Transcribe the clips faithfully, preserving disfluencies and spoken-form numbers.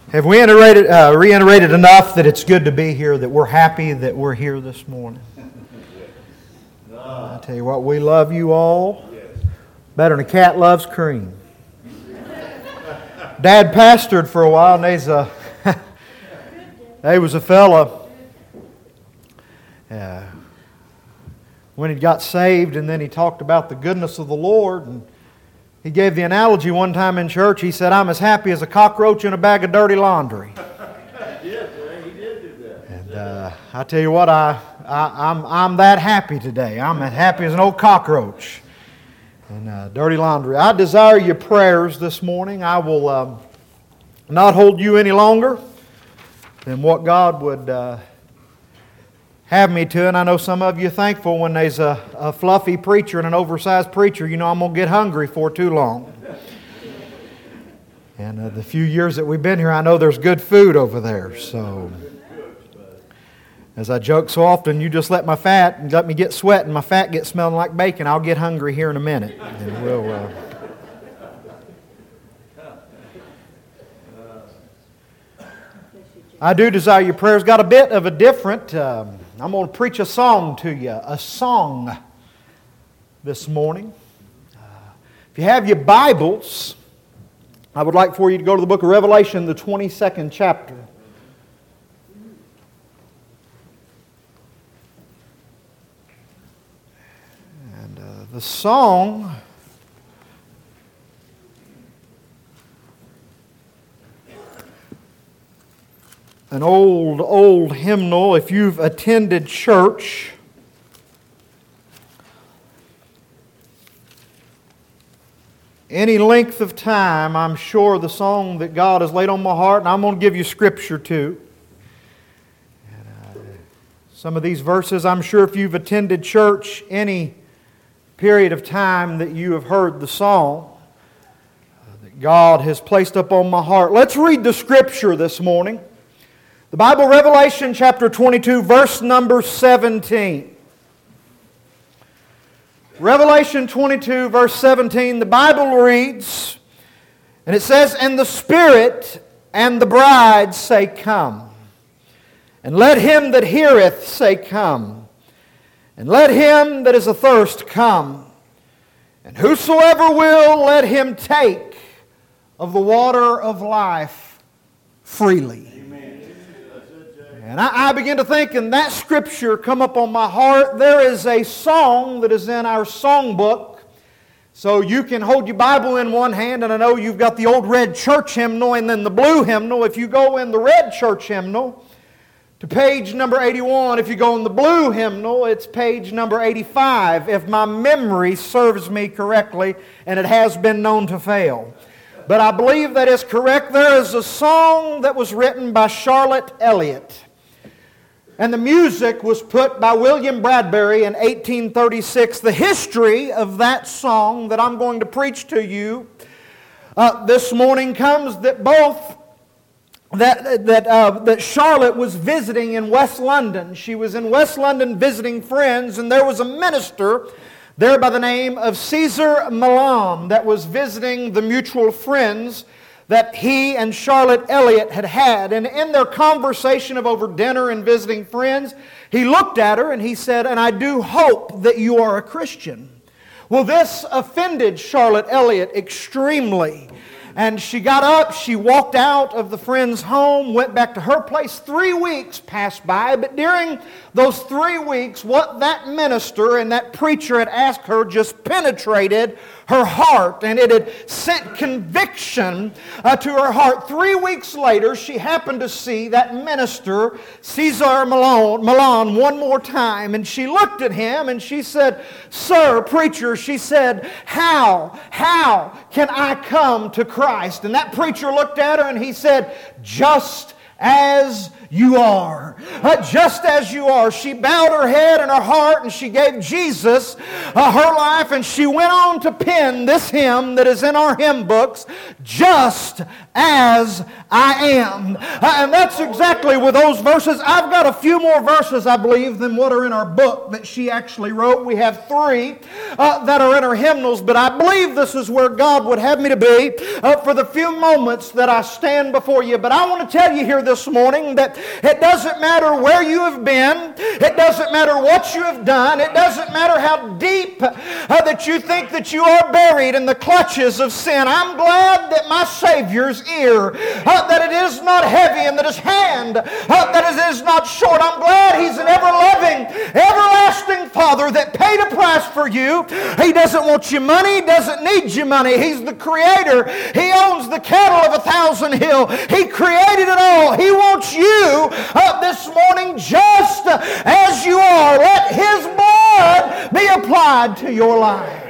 Have we reiterated, uh, reiterated enough that it's good to be here, that we're happy that we're here this morning? I tell you what, we love you all better than a cat loves cream. Dad pastored for a while, and there's a, there was a fella uh, when he got saved, and then he talked about the goodness of the Lord, and he gave the analogy one time in church. He said, "I'm as happy as a cockroach in a bag of dirty laundry." Yes, he did do that. And uh, I tell you what, I, I, I'm, I'm that happy today. I'm as happy as an old cockroach in uh, dirty laundry. I desire your prayers this morning. I will um, not hold you any longer than what God would uh, have me to. And I know some of you are thankful when there's a, a fluffy preacher and an oversized preacher. You know I'm going to get hungry for too long. And uh, the few years that we've been here, I know there's good food over there. So, as I joke so often, you just let my fat and let me get sweating. My fat gets smelling like bacon. I'll get hungry here in a minute. And we'll... Uh, I do desire your prayers. Got a bit of a different... Um, I'm going to preach a song to you, a song this morning. Uh, if you have your Bibles, I would like for you to go to the book of Revelation, the twenty-second chapter. And uh, the song... An old, old hymnal. If you've attended church, any length of time, I'm sure the song that God has laid on my heart, and I'm going to give you scripture too. And, uh, some of these verses, I'm sure if you've attended church any period of time that you have heard the song uh, that God has placed upon my heart. Let's read the scripture this morning. The Bible, Revelation chapter twenty-two, verse number seventeen. Revelation twenty-two, verse seventeen, the Bible reads, and it says, "And the Spirit and the bride say, Come. And let him that heareth say, Come. And let him that is athirst come. And whosoever will, let him take of the water of life freely." And I, I begin to think, and that scripture come up on my heart. There is a song that is in our songbook. So you can hold your Bible in one hand, and I know you've got the old red church hymnal and then the blue hymnal. If you go in the red church hymnal to page number eighty-one, if you go in the blue hymnal, it's page number eighty-five, if my memory serves me correctly, and it has been known to fail. But I believe that is correct. There is a song that was written by Charlotte Elliott. And the music was put by William Bradbury in eighteen thirty-six. The history of that song that I'm going to preach to you uh, this morning comes that both that that uh, that Charlotte was visiting in West London. She was in West London visiting friends, and there was a minister there by the name of Caesar Milan that was visiting the mutual friends that he and Charlotte Elliott had had. And in their conversation of over dinner and visiting friends, he looked at her and he said, "And I do hope that you are a Christian." Well, this offended Charlotte Elliott extremely. And she got up, she walked out of the friend's home, went back to her place. Three weeks passed by, but during those three weeks, what that minister and that preacher had asked her just penetrated her heart, and it had sent conviction uh, to her heart. Three weeks later, she happened to see that minister, Caesar Milan, Milan, one more time, and she looked at him and she said, "Sir, preacher," she said, how, how can I come to Christ?" And that preacher looked at her and he said, "Just as you are. Uh, just as you are. She bowed her head and her heart and she gave Jesus uh, her life, and she went on to pen this hymn that is in our hymn books, Just As I Am. Uh, and that's exactly with those verses. I've got a few more verses, I believe, than what are in our book that she actually wrote. We have three uh, that are in our hymnals, but I believe this is where God would have me to be uh, for the few moments that I stand before you. But I want to tell you here this morning that it doesn't matter where you have been. It doesn't matter what you have done. It doesn't matter how deep uh, that you think that you are buried in the clutches of sin. I'm glad that my Savior's ear, uh, that it is not heavy, and that His hand, uh, that it is not short. I'm glad He's an ever-loving, everlasting Father that paid a price for you. He doesn't want your money. He doesn't need your money. He's the Creator. He owns the cattle of a thousand hill. He created it all. He wants you uh, this morning just as you are. Let His blood be applied to your life.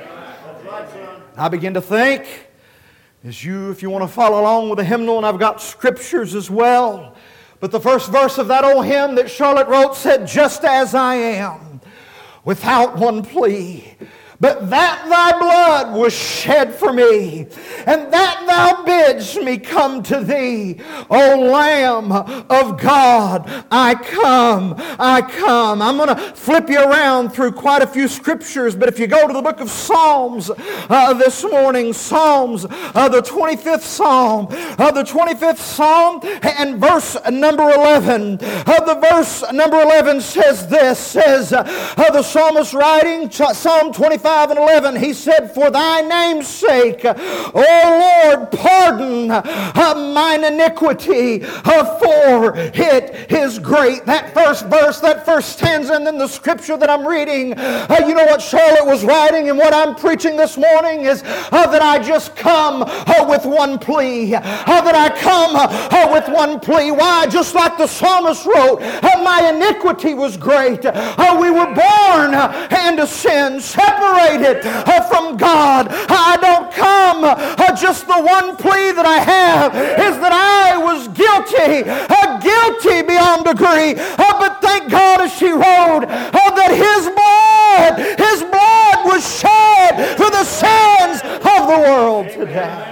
I begin to think, as you, if you want to follow along with the hymnal, and I've got scriptures as well, but the first verse of that old hymn that Charlotte wrote said, just as I am, without one plea, but that thy blood was shed for me, and that thou bidst me come to thee. O Lamb of God, I come, I come. I'm going to flip you around through quite a few scriptures, but if you go to the book of Psalms uh, this morning, Psalms, uh, the twenty-fifth Psalm, uh, the twenty-fifth Psalm, and verse number eleven. Uh, the verse number eleven says this, says uh, uh, the psalmist writing, Psalm twenty-five and eleven, he said, for thy name's sake, O Lord, pardon uh, mine iniquity, uh, for it is great. That first verse, that first stanza, and then the scripture that I'm reading, uh, you know what Charlotte was writing and what I'm preaching this morning is uh, that I just come uh, with one plea. Uh, that I come uh, with one plea. Why? Just like the psalmist wrote, uh, my iniquity was great. Uh, we were born uh, into sin, separated uh, from God. I don't come, uh, just the one plea that I have is that I was guilty, uh, guilty beyond degree. Uh, but thank God, as she wrote, uh, that His blood, His blood was shed for the sins of the world today.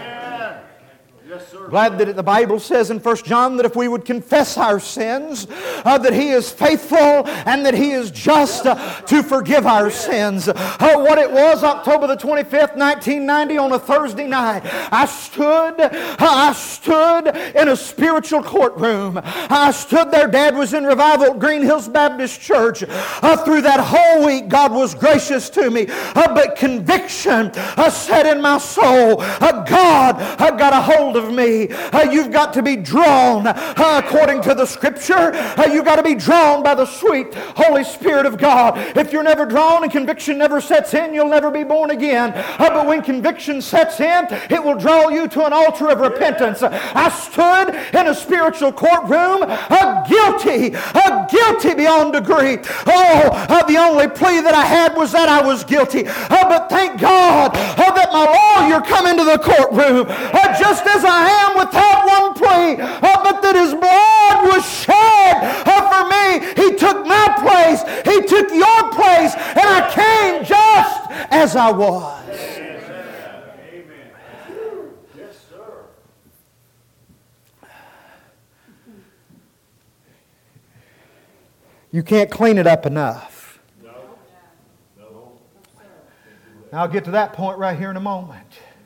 Glad that the Bible says in First John that if we would confess our sins, uh, that He is faithful and that He is just uh, to forgive our sins. Uh, what it was, October the twenty-fifth, nineteen ninety, on a Thursday night, I stood, uh, I stood in a spiritual courtroom. I stood there. Dad was in revival at Green Hills Baptist Church. Uh, through that whole week, God was gracious to me. Uh, but conviction uh, set in my soul. Uh, God uh, got a hold of me. Uh, you've got to be drawn uh, according to the Scripture. Uh, you've got to be drawn by the sweet Holy Spirit of God. If you're never drawn and conviction never sets in, you'll never be born again. Uh, but when conviction sets in, it will draw you to an altar of repentance. Uh, I stood in a spiritual courtroom, uh, guilty, uh, guilty beyond degree. Oh, uh, the only plea that I had was that I was guilty. Uh, but thank God uh, that my lawyer come into the courtroom uh, just as I am, without one plea, uh, but that His blood was shed uh, for me. He took my place. He took your place, and I came just as I was. Amen. Yes, sir. You can't clean it up enough. No. No. I'll get to that point right here in a moment.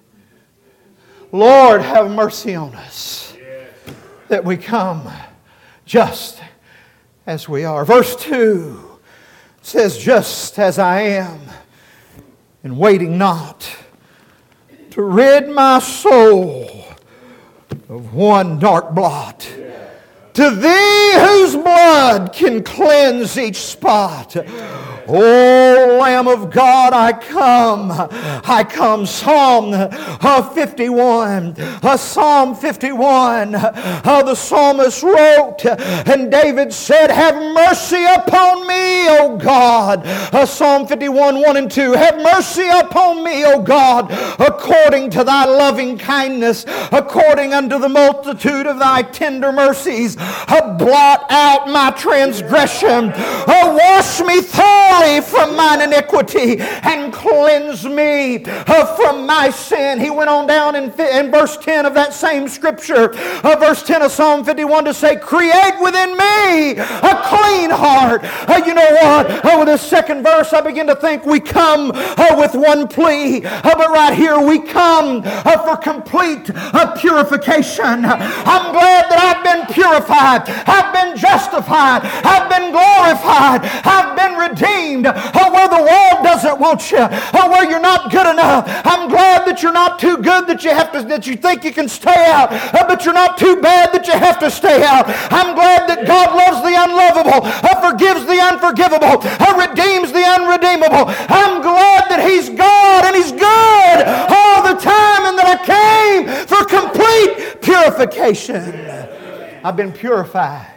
Lord, have mercy on us, that we come just as we are. Verse two says, just as I am, and waiting not to rid my soul of one dark blot. To Thee whose blood can cleanse each spot, Oh, Lamb of God, I come. I come. Psalm uh, fifty-one. Uh, Psalm fifty-one. Uh, the psalmist wrote, and David said, have mercy upon me, O God. Uh, Psalm fifty-one, one and two. Have mercy upon me, O God, according to thy loving kindness, according unto the multitude of thy tender mercies. Uh, blot out my transgression. Uh, wash me thoroughly from mine iniquity and cleanse me uh, from my sin. He went on down in, in verse ten of that same scripture, uh, verse ten of Psalm fifty-one, to say, create within me a clean heart. Uh, you know what? Uh, with this second verse, I begin to think we come uh, with one plea, uh, but right here we come uh, for complete uh, purification. I'm glad that I've been purified, I've been justified, I've been glorified, I've been redeemed. Oh, where the world doesn't want you, oh, where you're not good enough. I'm glad that you're not too good that you have to, that you think you can stay out, uh, but you're not too bad that you have to stay out. I'm glad that God loves the unlovable, uh, forgives the unforgivable, uh, redeems the unredeemable. I'm glad that He's God and He's good all the time, and that I came for complete purification. I've been purified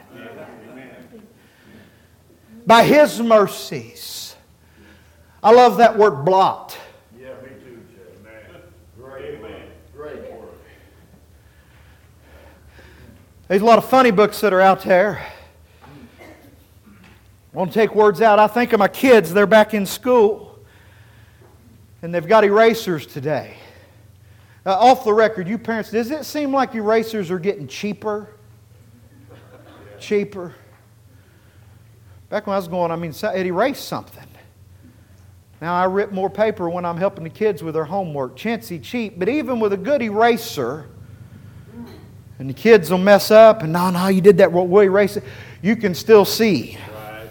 by His mercies. I love that word blot. Yeah, me too, Jay. Man. Great, man. Great word. There's a lot of funny books that are out there. I want to take words out. I think of my kids. They're back in school, and they've got erasers today. Uh, off the record, you parents, does it seem like erasers are getting cheaper? Cheaper. Back when I was going, I mean, it erased something. Now I rip more paper when I'm helping the kids with their homework. Chintzy cheap, but even with a good eraser, and the kids will mess up, and no, no, you did that, we'll erase it. You can still see Right.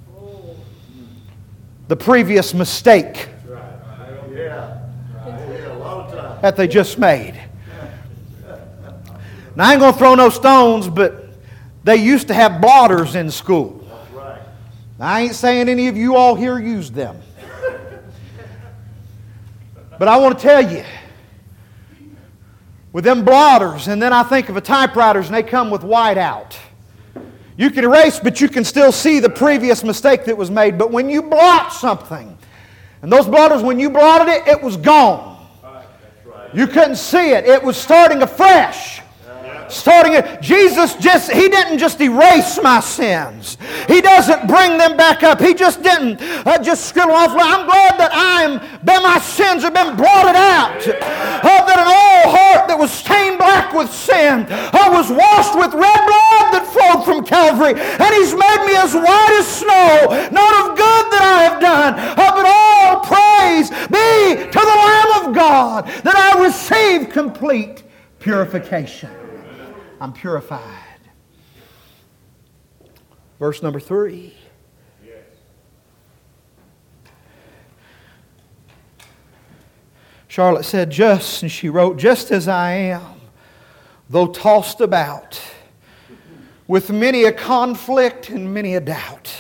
the previous mistake Right. Yeah. Yeah, a lot of time. that they just made. Now I ain't going to throw no stones, but they used to have blotters in school. That's right. Now, I ain't saying any of you all here used them. But I want to tell you, with them blotters, and then I think of a typewriters, and they come with whiteout. You can erase, but you can still see the previous mistake that was made. But when you blot something, and those blotters, when you blotted it, it was gone. That's right. You couldn't see it. It was starting afresh. Starting it, Jesus just, He didn't just erase my sins. He doesn't bring them back up. He just didn't uh, just scribble off. I'm glad that I'm, that my sins have been blotted out. Uh, that an old heart that was stained black with sin uh, was washed with red blood that flowed from Calvary. And He's made me as white as snow. Not of good that I have done, uh, but all praise be to the Lamb of God that I receive complete purification. I'm purified. Verse number three. Yes. Charlotte said, just, and she wrote, just as I am, though tossed about with many a conflict and many a doubt,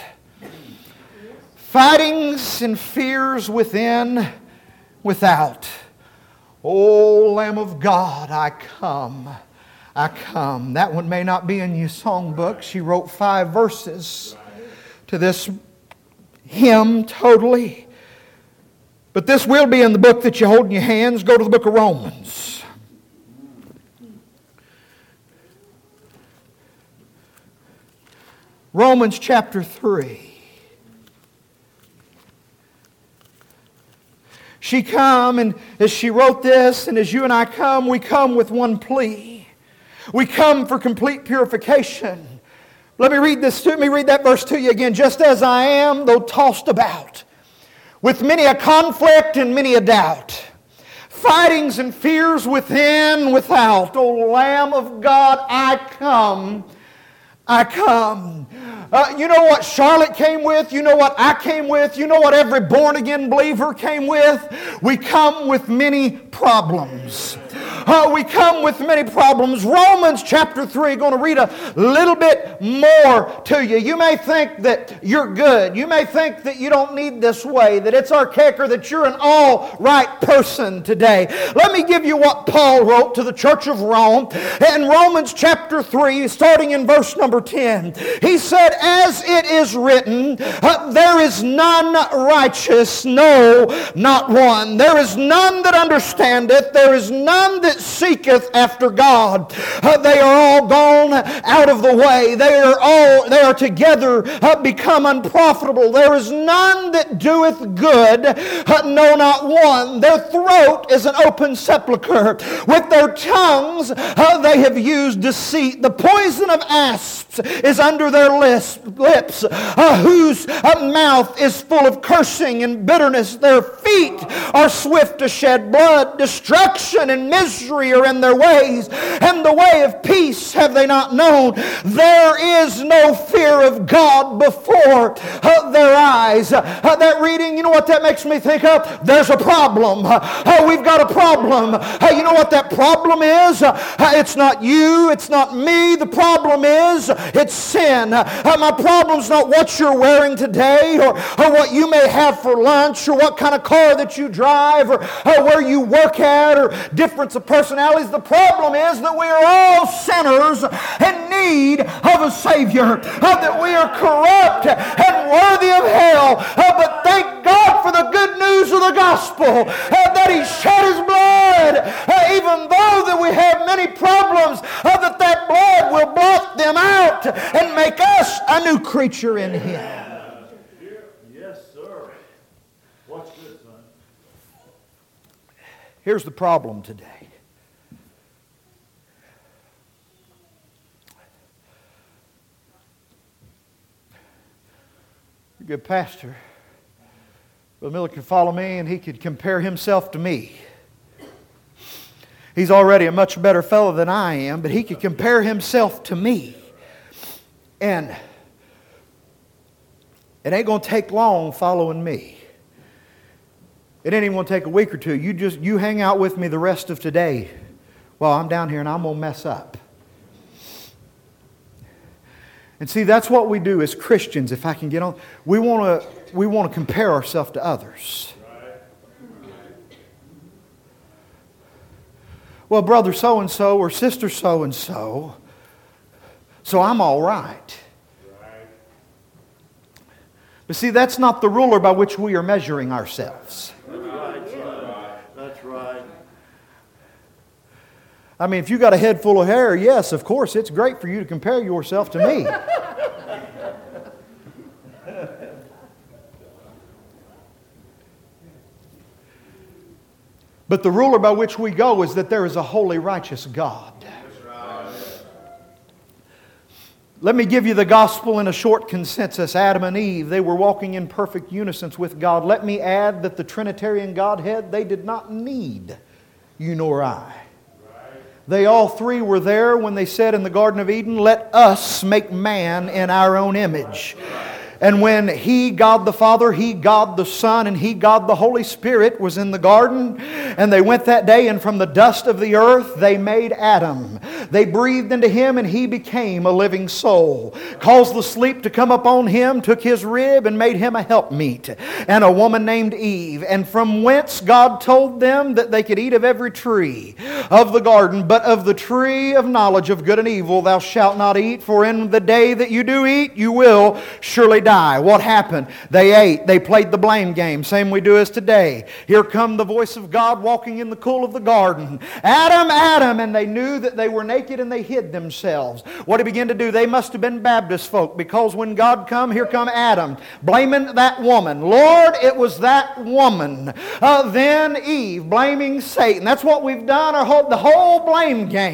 fightings and fears within, without. O Lamb of God, I come. I come. That one may not be in your songbook. She wrote five verses to this hymn totally. But this will be in the book that you hold in your hands. Go to the book of Romans. Romans chapter three. She come, and as she wrote this, and as you and I come, we come with one plea. We come for complete purification. Let me read this to me, read that verse to you again. Just as I am, though tossed about, with many a conflict and many a doubt, fightings and fears within, without. O Lamb of God, I come. I come. Uh, you know what Charlotte came with? You know what I came with? You know what every born-again believer came with? We come with many problems. uh, we come with many problems. Romans chapter three, going to read a little bit more to you. You may think that you're good. You may think that you don't need this way, that it's archaic, or that you're an all right person today. Let me give you what Paul wrote to the church of Rome in Romans chapter three, starting in verse number ten. He said, as it is written, uh, there is none righteous, no, not one. There is none that understandeth, there is none that seeketh after God. Uh, they are all gone out of the way. They are all, they are together uh, become unprofitable. There is none that doeth good, uh, no, not one. Their throat is an open sepulchre. With their tongues uh, they have used deceit. The poison of asps is under their lips, uh, whose uh, mouth is full of cursing and bitterness. Their feet are swift to shed blood. Destruction and misery are in their ways, and the way of peace have they not known. There is no fear of God before uh, their eyes. Uh, that reading, you know what that makes me think of? There's a problem. Uh, we've got a problem. Uh, you know what that problem is? Uh, it's not you. It's not me. The problem is it's sin. Uh, my problem's not what you're wearing today, or, or what you may have for lunch, or what kind of car that you drive, or, or where you work at, or difference of personalities. The problem is that we are all sinners in need of a Savior, uh, that we are corrupt and worthy of hell. Uh, but thank God for the good news of the gospel, uh, that He shed His blood, uh, even though that we have many problems, uh, that that blood will blot them out and make us a new creature in Him. Yes, sir. Watch this, son. Here's the problem today. You're a good pastor. Brother Miller could follow me and he could compare himself to me. He's already a much better fellow than I am, but he could compare himself to me. And it ain't going to take long following me. It ain't even going to take a week or two. You just you hang out with me the rest of today while I'm down here and I'm going to mess up. And see, that's what we do as Christians, if I can get on. We want to we want to compare ourselves to others. Well, brother so-and-so or sister so-and-so, so I'm all right. But see, that's not the ruler by which we are measuring ourselves. That's right, son. That's right. I mean, if you got a head full of hair, yes, of course, it's great for you to compare yourself to me. But the ruler by which we go is that there is a holy, righteous God. Let me give you the gospel in a short consensus. Adam and Eve, they were walking in perfect unison with God. Let me add that the Trinitarian Godhead, they did not need you nor I. They all three were there when they said in the Garden of Eden, let us make man in our own image. And when He, God the Father, He, God the Son, and He, God the Holy Spirit was in the garden, and they went that day, and from the dust of the earth they made Adam. They breathed into him, and he became a living soul. Caused the sleep to come upon him, took his rib, and made him a helpmeet, and a woman named Eve. And from whence God told them that they could eat of every tree of the garden, but of the tree of knowledge of good and evil thou shalt not eat, for in the day that you do eat, you will surely die. Die. What happened? They ate. They played the blame game. Same we do as today. Here come the voice of God walking in the cool of the garden. Adam, Adam. And they knew that they were naked and they hid themselves. What he began to do, they must have been Baptist folk, because when God come, here come Adam, blaming that woman. Lord, it was that woman. Uh, then Eve, blaming Satan. That's what we've done, our whole, the whole blame game.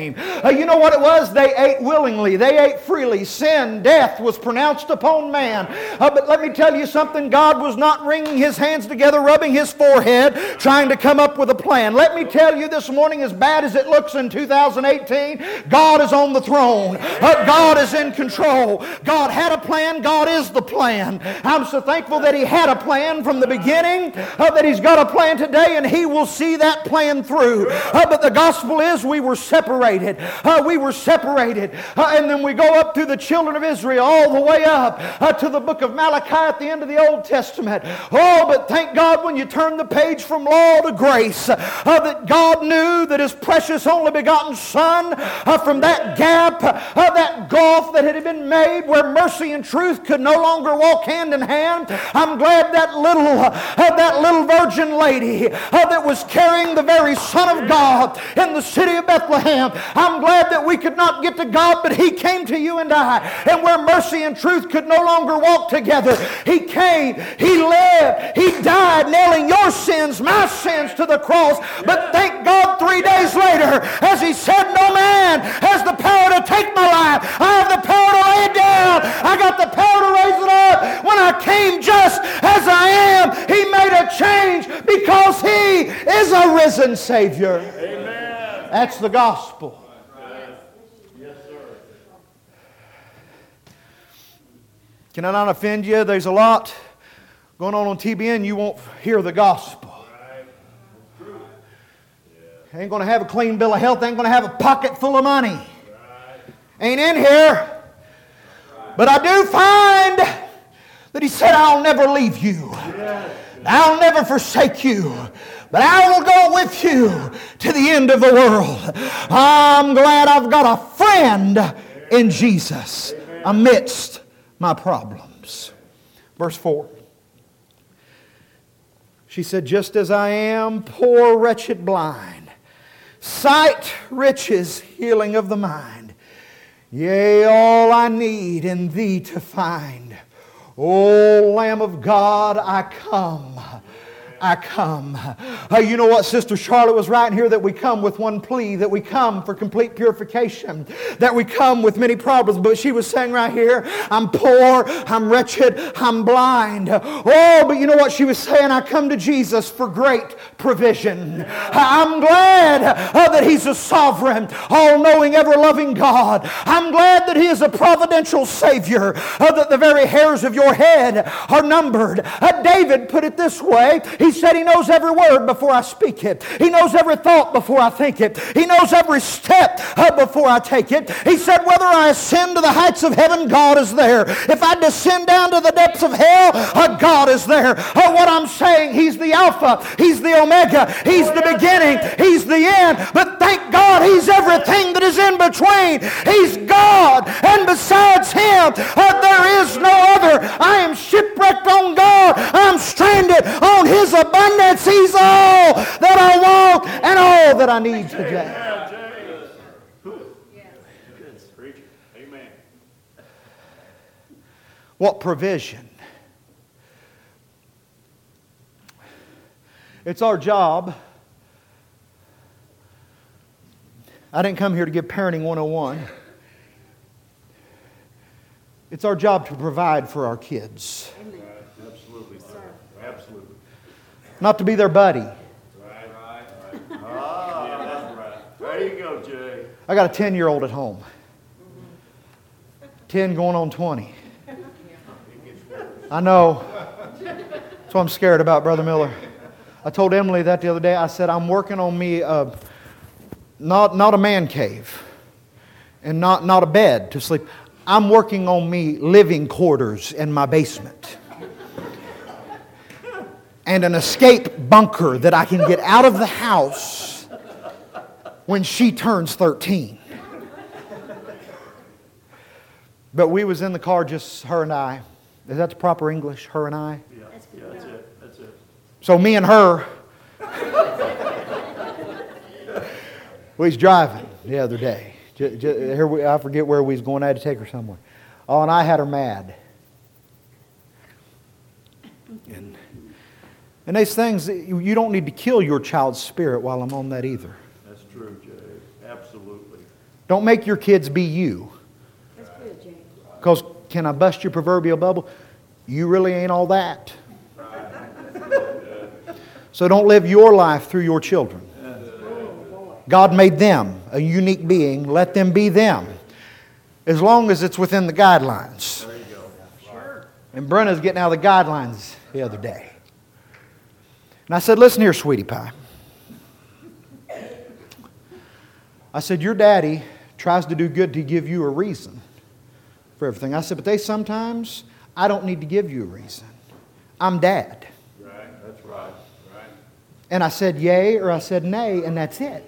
Uh, you know what it was? They ate willingly. They ate freely. Sin, death was pronounced upon man. Uh, but let me tell you something. God was not wringing His hands together, rubbing His forehead, trying to come up with a plan. Let me tell you this morning, as bad as it looks in two thousand eighteen, God is on the throne. Uh, God is in control. God had a plan. God is the plan. I'm so thankful that He had a plan from the beginning, uh, that He's got a plan today, and He will see that plan through. Uh, but the gospel is we were separated. Uh, we were separated. Uh, and then we go up through the children of Israel all the way up uh, to the book of Malachi at the end of the Old Testament. Oh, but thank God when you turn the page from law to grace, uh, that God knew that His precious only begotten Son, uh, from that gap, uh, that gulf that had been made where mercy and truth could no longer walk hand in hand. I'm glad that little, uh, that little virgin lady uh, that was carrying the very Son of God in the city of Bethlehem, I'm glad that we could not get to God, but He came to you and I. And where mercy and truth could no longer walk together, He came, He lived, He died, nailing your sins, my sins to the cross. But thank God three days later, as He said, no man has the power to take my life. I have the power to lay it down. I got the power to raise it up. When I came just as I am, He made a change because He is a risen Savior. Amen. That's the gospel. Yes, sir. Can I not offend you? There's a lot going on on T B N. You won't hear the gospel. Ain't going to have a clean bill of health. Ain't going to have a pocket full of money. Ain't in here. But I do find that He said, I'll never leave you. I'll never forsake you. But I will go with you to the end of the world. I'm glad I've got a friend in Jesus amidst my problems. Verse four. She said, just as I am, poor, wretched, blind, sight, riches, healing of the mind, yea, all I need in Thee to find. O Lamb of God, I come. I come. Uh, you know what Sister Charlotte was writing here? That we come with one plea, that we come for complete purification, that we come with many problems. But she was saying right here, I'm poor, I'm wretched, I'm blind. Oh, but you know what she was saying? I come to Jesus for great provision. I'm glad uh, that He's a sovereign, all-knowing, ever-loving God. I'm glad that He is a providential Savior, uh, that the very hairs of your head are numbered. Uh, David put it this way. He said He knows every word before I speak it. He knows every thought before I think it. He knows every step uh, before I take it. He said, whether I ascend to the heights of heaven, God is there. If I descend down to the depths of hell, uh, God is there. Uh, what I'm saying, He's the Alpha, He's the Omega, He's the beginning, He's the end. But thank God He's everything that is in between. He's God, and besides Him, uh, there is no other. I am shipwrecked on God. I'm stranded on His abundance. He's all that I want and all that I need today. Amen. What provision? It's our job. I didn't come here to give Parenting one oh one. It's our job to provide for our kids. Absolutely. Absolutely. Not to be their buddy. Right, right, right. Ah, yeah, that's right. There you go, Jay. I got a ten-year-old at home. ten going on twenty. I know. That's what I'm scared about, Brother Miller. I told Emily that the other day. I said, I'm working on me uh, not, not a man cave and not, not a bed to sleep. I'm working on me living quarters in my basement. And an escape bunker that I can get out of the house when she turns thirteen. But we was in the car, just her and I. Is that the proper English? Her and I? Yeah, yeah, that's it. That's it. So me and her, we was driving the other day. J- j- here we, I forget where we was going. I had to take her somewhere. Oh, and I had her mad. And, and these things, you don't need to kill your child's spirit while I'm on that either. That's true, Jay. Absolutely. Don't make your kids be you. That's good, James. Because can I bust your proverbial bubble? You really ain't all that. So don't live your life through your children. God made them a unique being. Let them be them. As long as it's within the guidelines. There you go. Sure. And Brenna's getting out of the guidelines the other day. And I said, listen here, sweetie pie. I said, your daddy tries to do good to give you a reason for everything. I said, but they sometimes, I don't need to give you a reason. I'm dad. Right, that's right. Right. And I said yay or I said nay, and that's it.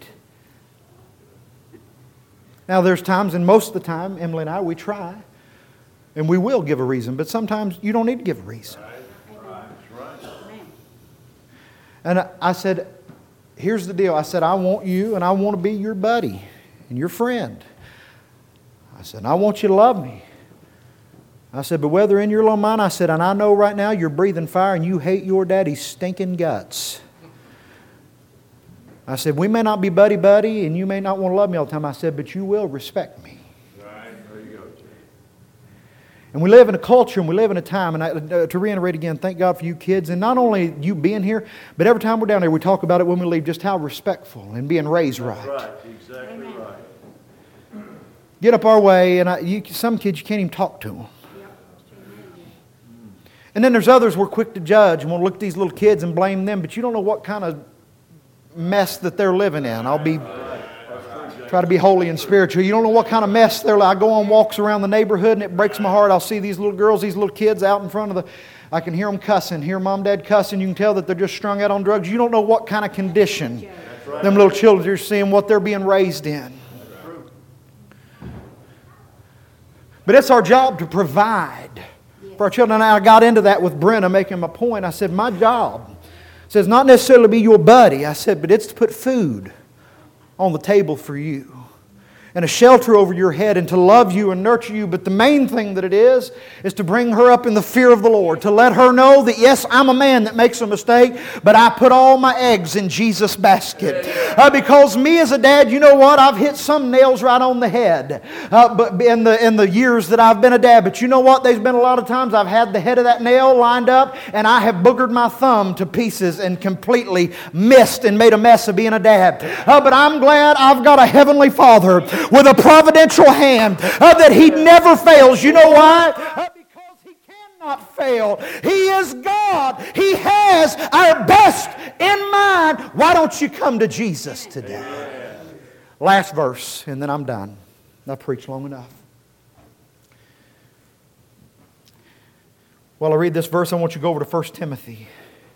Now there's times, and most of the time, Emily and I, we try, and we will give a reason, but sometimes you don't need to give a reason. Right, right, that's right. And I, I said, here's the deal. I said, I want you, and I want to be your buddy and your friend. I said, and I want you to love me. I said, but whether in your little mind, I said, and I know right now you're breathing fire and you hate your daddy's stinking guts. I said, we may not be buddy-buddy and you may not want to love me all the time. I said, but you will respect me. Right, there you go, Jay. And we live in a culture and we live in a time, and I, uh, to reiterate again, thank God for you kids. And not only you being here, but every time we're down there, we talk about it when we leave, just how respectful and being raised right. That's right, exactly Amen. right. Get up our way, and I, you, some kids, you can't even talk to them. And then there's others we're quick to judge and we'll look at these little kids and blame them, but you don't know what kind of mess that they're living in. I'll be try to be holy and spiritual. You don't know what kind of mess they're like. I go on walks around the neighborhood and it breaks my heart. I'll see these little girls, these little kids out in front of the... I can hear them cussing, hear mom, dad cussing. You can tell that they're just strung out on drugs. You don't know what kind of condition them little children are seeing, what they're being raised in. But it's our job to provide for our children. And I got into that with Brenna, making my point. I said, my job says not necessarily be your buddy. I said, but it's to put food on the table for you and a shelter over your head and to love you and nurture you. But the main thing that it is, is to bring her up in the fear of the Lord. To let her know that, yes, I'm a man that makes a mistake, but I put all my eggs in Jesus' basket. Uh, because me as a dad, you know what? I've hit some nails right on the head uh, but in the, in the years that I've been a dad. But you know what? There's been a lot of times I've had the head of that nail lined up and I have boogered my thumb to pieces and completely missed and made a mess of being a dad. Uh, but I'm glad I've got a heavenly Father with a providential hand uh, that He never fails. You know why? Uh, because He cannot fail. He is God. He has our best in mind. Why don't you come to Jesus today? Last verse, and then I'm done. I've preached long enough. While I read this verse, I want you to go over to First Timothy.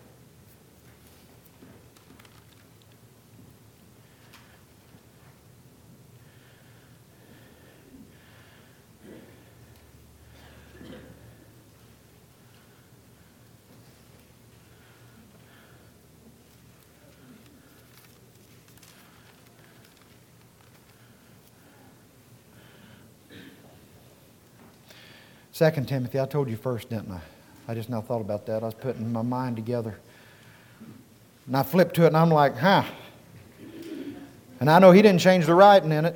Second Timothy, I told you first, didn't I? I just now thought about that. I was putting my mind together. And I flipped to it and I'm like, huh. And I know he didn't change the writing in it.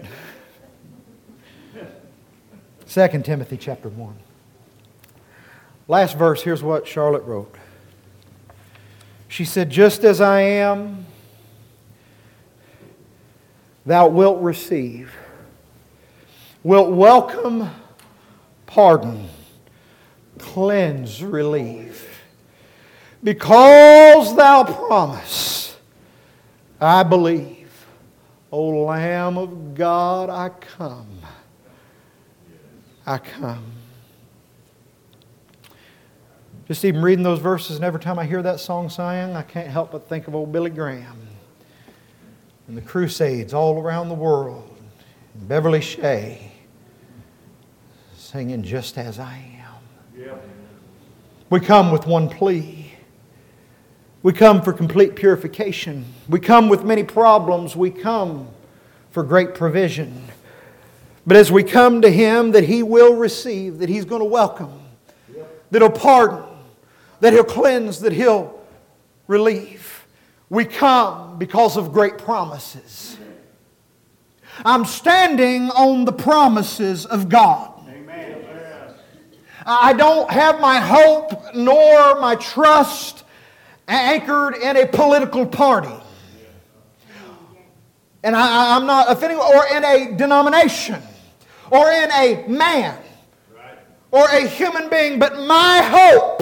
Second Timothy chapter one. Last verse, here's what Charlotte wrote. She said, just as I am, thou wilt receive, wilt welcome, pardon, cleanse, relieve. Because thou promise, I believe. O Lamb of God, I come. I come. Just even reading those verses, and every time I hear that song sung, I can't help but think of old Billy Graham and the Crusades all around the world, and Beverly Shea singing just as I am. Yeah. We come with one plea. We come for complete purification. We come with many problems. We come for great provision. But as we come to Him, that He will receive, that He's going to welcome, that He'll pardon, that He'll cleanse, that He'll relieve. We come because of great promises. I'm standing on the promises of God. Amen. I don't have my hope nor my trust anchored in a political party. And I, I'm not offending, or in a denomination, or in a man, or a human being, but my hope.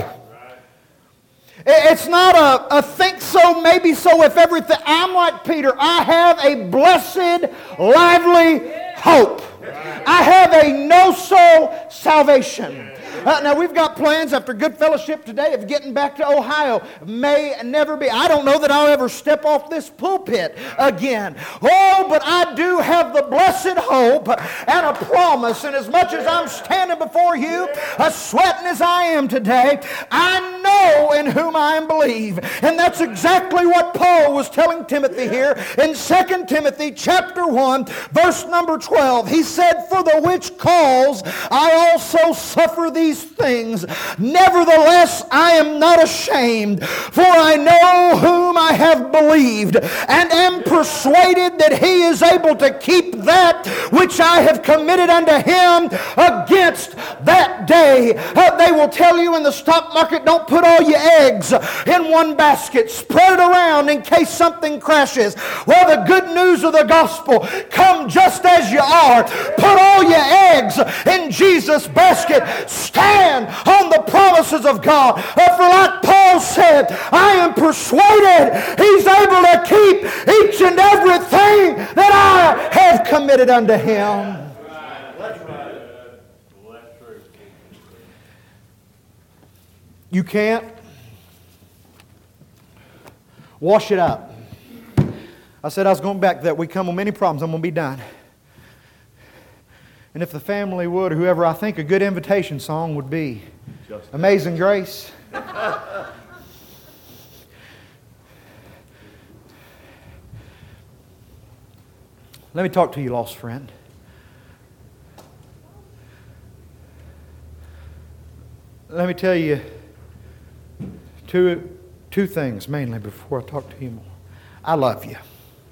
It's not a, a think so, maybe so, if everything. I'm like Peter. I have a blessed, lively hope. I have a no-soul salvation. Uh, now, we've got plans after good fellowship today of getting back to Ohio. May never be. I don't know that I'll ever step off this pulpit again. Oh, but I do have the blessed hope and a promise. And as much as I'm standing before you, a sweating as I am today, I know in whom I believe. And that's exactly what Paul was telling Timothy here in Second Timothy chapter one, verse number twelve. He said, "For the which cause I also suffer these things. Nevertheless, I am not ashamed, for I know whom I have believed, and am persuaded that He is able to keep that which I have committed unto Him against that day." Uh, they will tell you in the stock market, don't put all your eggs in one basket. Spread it around in case something crashes. Well, the good news of the gospel, come just as you are. Put all your eggs in Jesus' basket. Stand on the promises of God. Uh, for like Paul said, I am persuaded He's able to keep each and everything that I have committed unto Him. You can't wash it up. I said I was going back to that. We come with many problems. I'm going to be done. And if the family would, or whoever, I think a good invitation song would be Amazing Grace. Let me talk to you, lost friend. Let me tell you two, two things mainly before I talk to you more. I love you.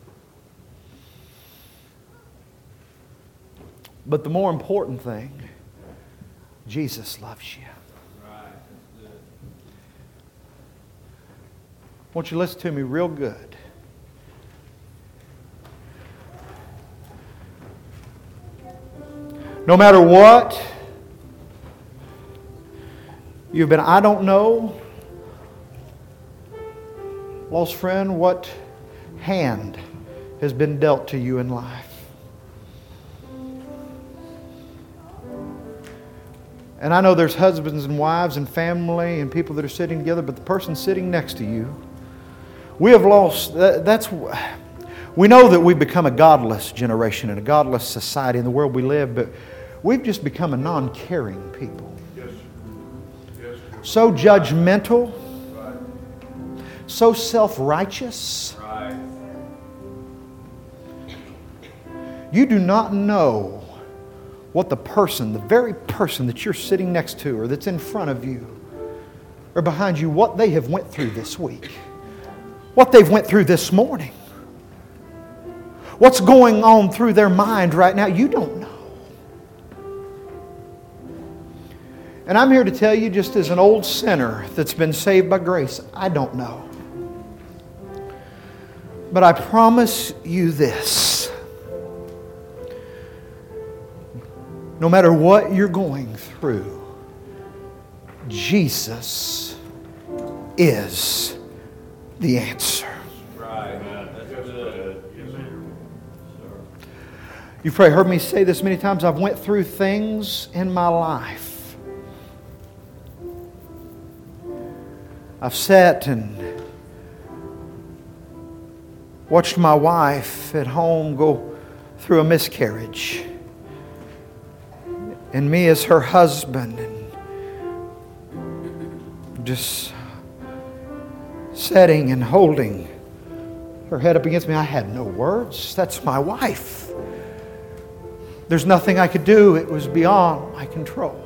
But the more important thing, Jesus loves you. Won't you listen to me real good? No matter what you've been, I don't know, lost friend, what hand has been dealt to you in life. And I know there's husbands and wives and family and people that are sitting together, but the person sitting next to you, we have lost, that's, we know that we've become a godless generation and a godless society in the world we live, but we've just become a non-caring people. Yes. Yes. So judgmental, right. So self-righteous. Right. You do not know what the person, the very person that you're sitting next to or that's in front of you or behind you, what they have went through this week. What they've went through this morning. What's going on through their mind right now, you don't know. And I'm here to tell you, just as an old sinner that's been saved by grace, I don't know. But I promise you this. No matter what you're going through, Jesus is the answer. Right. That's good. You've probably heard me say this many times. I've went through things in my life. I've sat and watched my wife at home go through a miscarriage. And me as her husband, and just sitting and holding her head up against me. I had no words. That's my wife. There's nothing I could do. It was beyond my control.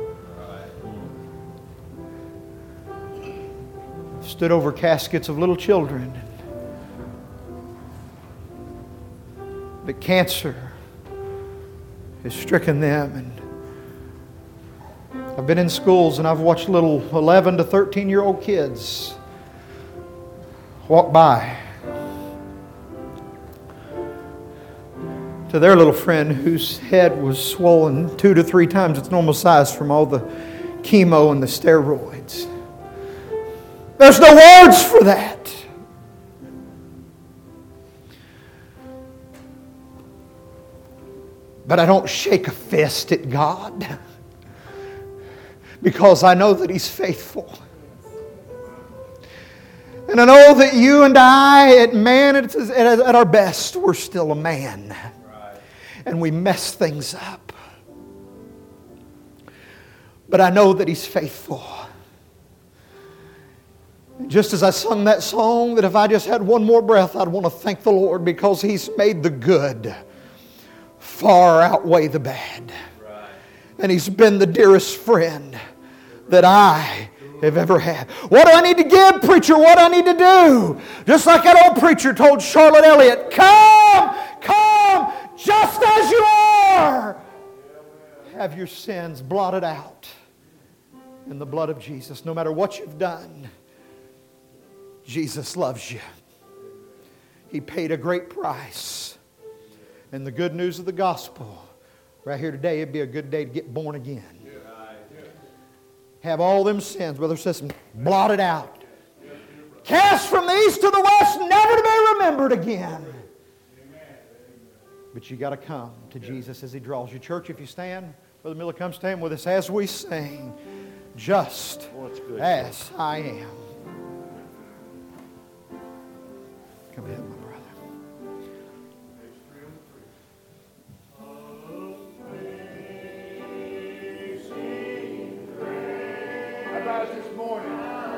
Stood over caskets of little children. that cancer has stricken them. And I've been in schools and I've watched little eleven to thirteen year old kids walk by to their little friend whose head was swollen two to three times its normal size from all the chemo and the steroids. There's no words for that. But I don't shake a fist at God because I know that He's faithful. And I know that you and I, at man, at our best, we're still a man. And we mess things up. But I know that He's faithful. Just as I sung that song, that if I just had one more breath, I'd want to thank the Lord because He's made the good far outweigh the bad. And He's been the dearest friend that I have ever had. What do I need to give, preacher? What do I need to do? Just like that old preacher told Charlotte Elliott, come, come, just as you are. Have your sins blotted out in the blood of Jesus. No matter what you've done, Jesus loves you. He paid a great price. And the good news of the gospel, right here today, it'd be a good day to get born again. Have all them sins, brother sister, blotted out. Cast from the east to the west, never to be remembered again. But you got to come to Jesus as He draws you. Church, if you stand, Brother Miller, come stand with us as we sing, just as I am. Come ahead, my brother. How about this morning?